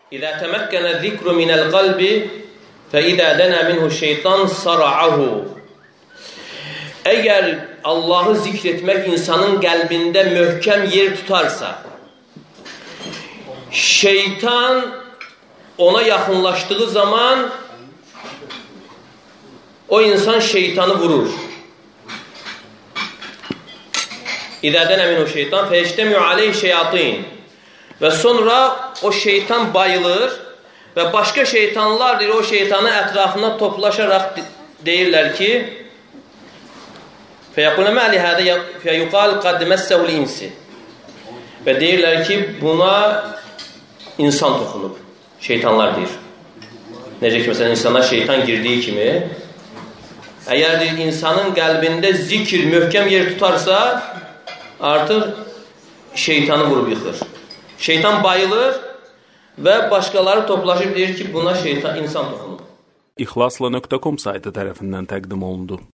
İzə təməkkənə zikru minəl qalbi fə izə dənə minhu şeytan sara'ahu. Əgər Allahı zikr etmək insanın qəlbində möhkəm yer tutarsa, şeytan ona yaxınlaşdığı zaman o insan şeytanı vurur. İzə dənə minhu şeytan fə yeştəmi'u aleyh şeyatin. Və sonra o şeytan bayılır və başqa şeytanlar o şeytanın ətrafına toplaşaraq deyirlər ki, fəyəqulə məli hədə fəyuqal qad məssəhul insi. Və deyirlər ki, buna insan toxunub. Şeytanlar deyir. Necə ki, məsələn, insana şeytan girdiyi kimi, əgər insanın qəlbində zikir möhkəm yer tutarsa, artıq şeytanı vurub yıxır. Şeytan bayılır və başqaları toplaşıb deyir ki, buna insan toxunub. İxlasla.com saytı tərəfindən təqdim olundu.